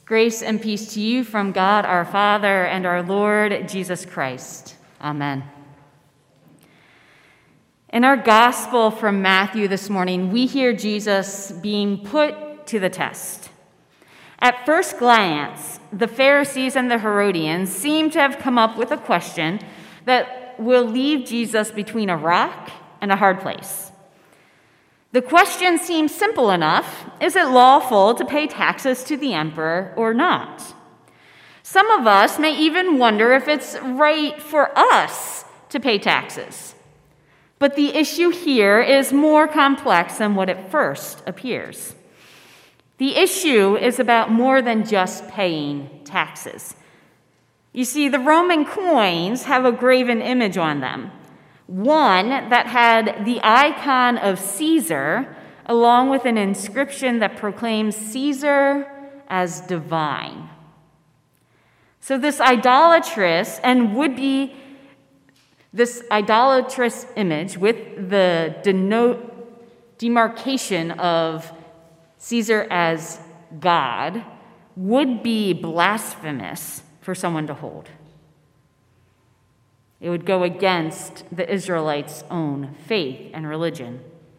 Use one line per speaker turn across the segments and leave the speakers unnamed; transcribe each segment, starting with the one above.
Grace and peace to you from God our Father and our Lord Jesus Christ. Amen. In our gospel from Matthew this morning, we hear Jesus being put to the test. At first glance, the Pharisees and the Herodians seem to have come up with a question that will leave Jesus between a rock and a hard place. The question seems simple enough. Is it lawful to pay taxes to the emperor or not? Some of us may even wonder if it's right for us to pay taxes. But the issue here is more complex than what at first appears. The issue is about more than just paying taxes. You see, the Roman coins have a graven image on them. One that had the icon of Caesar, along with an inscription that proclaims Caesar as divine. So this idolatrous image with the demarcation of Caesar as God would be blasphemous for someone to hold. It would go against the Israelites' own faith and religion.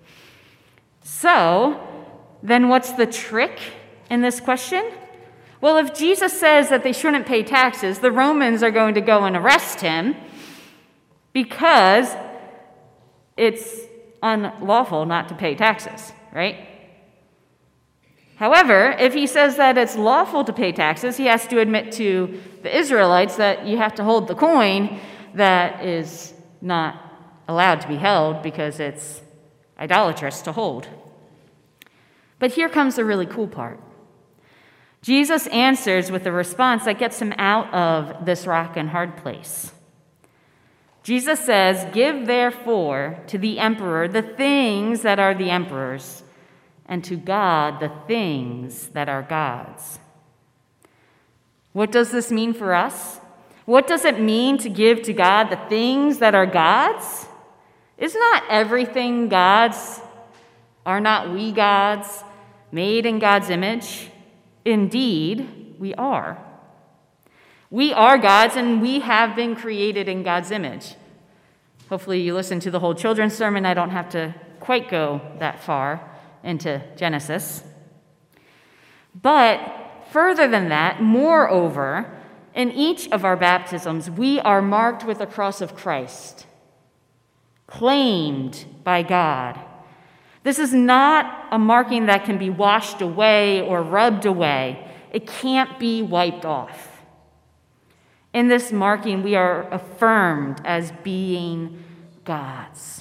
So, then what's the trick in this question? Well, if Jesus says that they shouldn't pay taxes, the Romans are going to go and arrest him because it's unlawful not to pay taxes, right? However, if he says that it's lawful to pay taxes, he has to admit to the Israelites that you have to hold the coin that is not allowed to be held because it's idolatrous to hold. But here comes the really cool part. Jesus answers with a response that gets him out of this rock and hard place. Jesus says, "Give therefore to the emperor the things that are the emperor's, and to God the things that are God's." What does this mean for us? What does it mean to give to God the things that are God's? Is not everything God's? Are not we God's, made in God's image? Indeed, we are. We are God's, and we have been created in God's image. Hopefully you listened to the whole children's sermon. I don't have to quite go that far into Genesis. But further than that, moreover, in each of our baptisms, we are marked with the cross of Christ, claimed by God. This is not a marking that can be washed away or rubbed away. It can't be wiped off. In this marking, we are affirmed as being God's.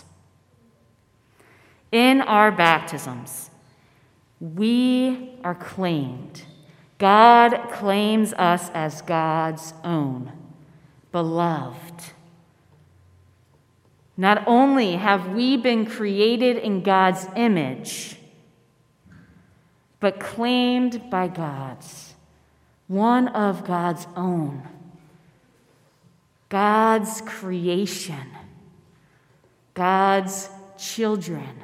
In our baptisms, we are claimed. God claims us as God's own, beloved. Not only have we been created in God's image, but claimed by God's, one of God's own, God's creation, God's children,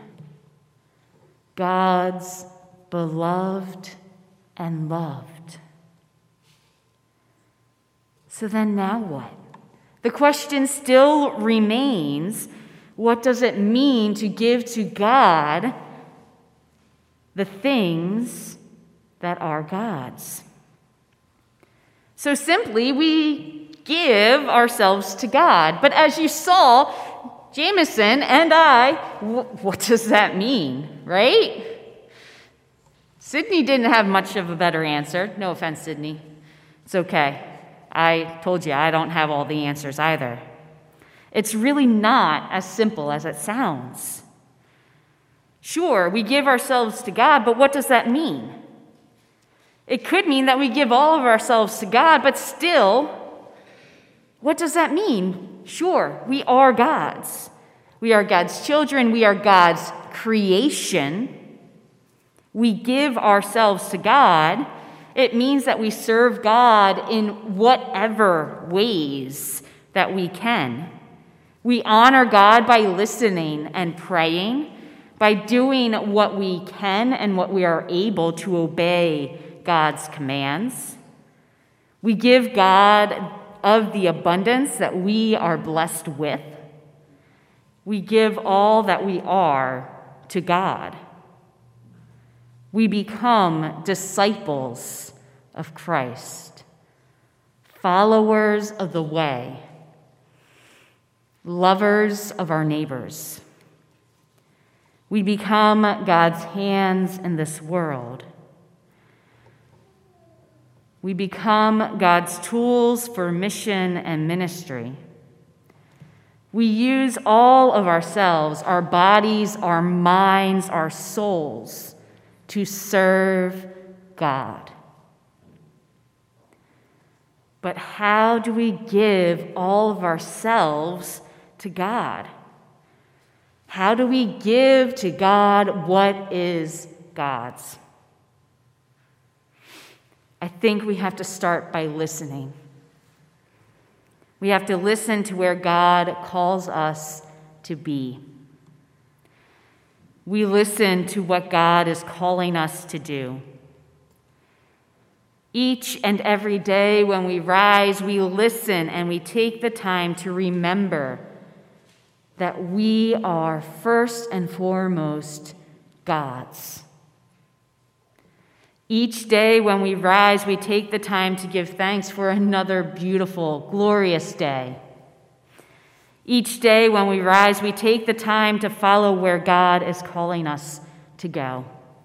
God's beloved and loved. So then now what? The question still remains, what does it mean to give to God the things that are God's? So simply, we give ourselves to God. But as you saw, Jameson and I, what does that mean, right? Sydney didn't have much of a better answer. No offense, Sydney. It's okay. I told you I don't have all the answers either. It's really not as simple as it sounds. Sure, we give ourselves to God, but what does that mean? It could mean that we give all of ourselves to God, but still, what does that mean? Sure, we are God's. We are God's children. We are God's creation. We give ourselves to God. It means that we serve God in whatever ways that we can. We honor God by listening and praying, by doing what we can and what we are able to obey God's commands. We give God of the abundance that we are blessed with. We give all that we are to God. We become disciples of Christ, followers of the way, lovers of our neighbors. We become God's hands in this world. We become God's tools for mission and ministry. We use all of ourselves, our bodies, our minds, our souls, to serve God. But how do we give all of ourselves to God? How do we give to God what is God's? I think we have to start by listening. We have to listen to where God calls us to be. We listen to what God is calling us to do. Each and every day when we rise, we listen and we take the time to remember that we are first and foremost God's. Each day when we rise, we take the time to give thanks for another beautiful, glorious day. Each day when we rise, we take the time to follow where God is calling us to go.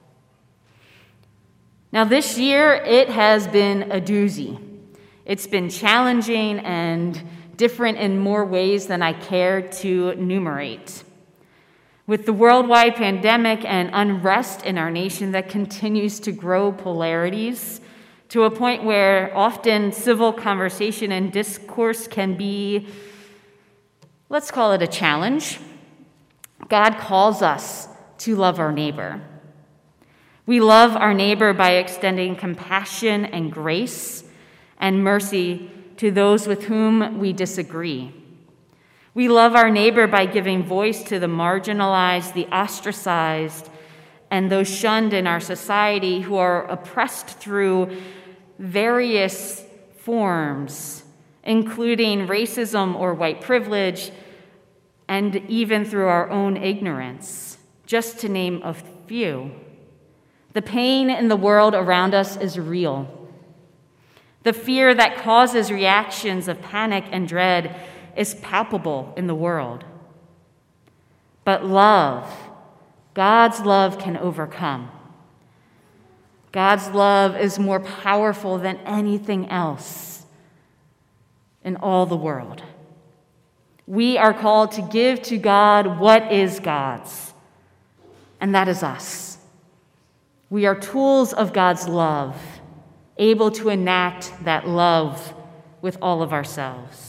Now, this year, it has been a doozy. It's been challenging and different in more ways than I care to enumerate. With the worldwide pandemic and unrest in our nation that continues to grow polarities to a point where often civil conversation and discourse can be, let's call it a challenge, God calls us to love our neighbor. We love our neighbor by extending compassion and grace and mercy to those with whom we disagree. We love our neighbor by giving voice to the marginalized, the ostracized, and those shunned in our society who are oppressed through various forms, including racism or white privilege, and even through our own ignorance, just to name a few. The pain in the world around us is real. The fear that causes reactions of panic and dread is palpable in the world. But love, God's love can overcome. God's love is more powerful than anything else in all the world. We are called to give to God what is God's, and that is us. We are tools of God's love, able to enact that love with all of ourselves.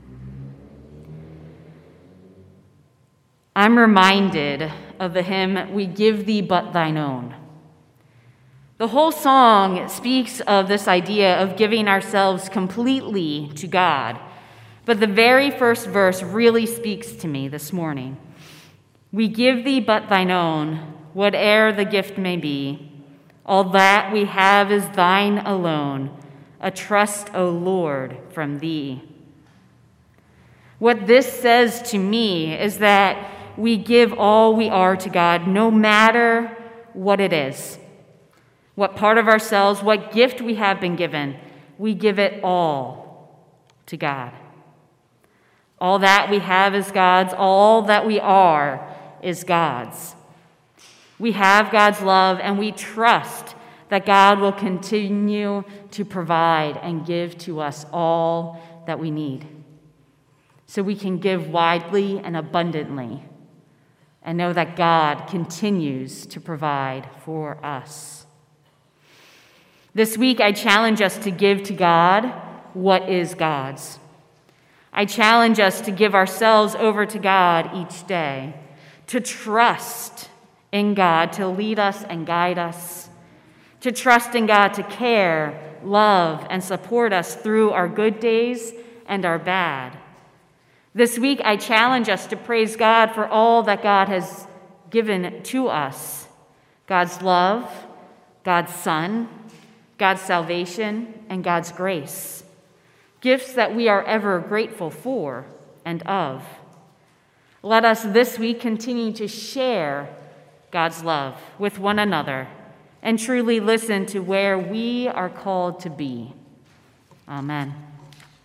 I'm reminded of the hymn, "We Give Thee But Thine Own." The whole song speaks of this idea of giving ourselves completely to God, but the very first verse really speaks to me this morning. "We give Thee but Thine own, whate'er the gift may be. All that we have is Thine alone, a trust, O Lord, from Thee." What this says to me is that we give all we are to God, no matter what it is, what part of ourselves, what gift we have been given. We give it all to God. All that we have is God's. All that we are is God's. We have God's love, and we trust that God will continue to provide and give to us all that we need, so we can give widely and abundantly and know that God continues to provide for us. This week, I challenge us to give to God what is God's. I challenge us to give ourselves over to God each day, to trust in God to lead us and guide us, to trust in God to care, love, and support us through our good days and our bad. This week, I challenge us to praise God for all that God has given to us: God's love, God's Son, God's salvation, and God's grace, gifts that we are ever grateful for and of. Let us this week continue to share God's love with one another and truly listen to where we are called to be. Amen.